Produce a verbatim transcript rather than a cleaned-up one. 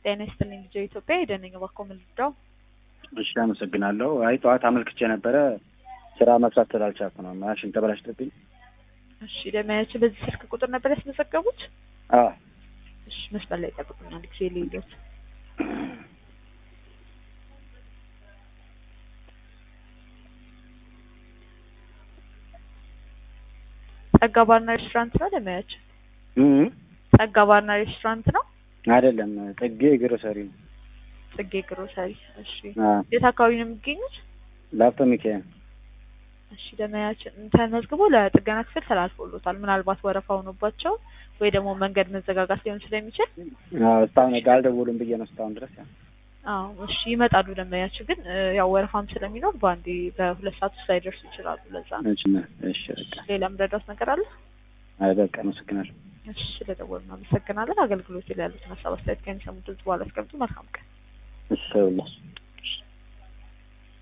ጤና ይስጥልኝ ልጅ ኢትዮጵያ ሄደንኝ ባኮም ልጅው እሺ አመሰግናለሁ። አይ ጠዋት አመልክቼ ነበረ ስራ መስራት ስላልቻልኩ ነው። ማሽን ተበላሽቶብኝ። እሺ ለማያችሁ በዚህ ስልክ ቁጥር ነበር ያስመዘገቡት? አዎ። እሺ መስመር ላይ ጠብቁኝ አንድ ጊዜ ልይሎት። ጸጋ ባርና ሬስቶራንት ነው ለማያችሁ? እህ ጸጋ ባርና ሬስቶራንት ነው? አይደለም ጽጌ ግሮሰሪ ነው። ጽጌ ግሮሰሪ። እሺ አዎ። የት አካባቢ ነው የሚገኙት? ላፍቶ ሚካኤል። እሺ ለማያችን ተመዝግቦ ለጥገና ክፍል ተላልፎሎታል። ምናልባት ወረፋ ሆኖባቸው ወይ ደግሞ መንገድ መዘጋጋት ሊሆን ስለሚችል አዎ እስካሁን አልደወሉም ብዬ ነው እስካሁን ድረስ። አዎ እሺ ይመጣሉ ለማያችን ግን ያው ወረፋም ስለሚኖር ባንዴ በሁለት ሰዓት ውስጥ ላይደርሱ ይችላሉ። ለዛ ነው። እሺ እሺ በቃ ሌላ ምረዳት ነገር አለ? አይ በቃ አመሰግናለሁ። እሺ ስለደወሉ አመሰግናለን። አገልግሎት ላይ ያሉትን ሀሳብ አስተያየት ከሚሰሙት በኋላ አስቀምጡ። መልካም ቀን። እሺ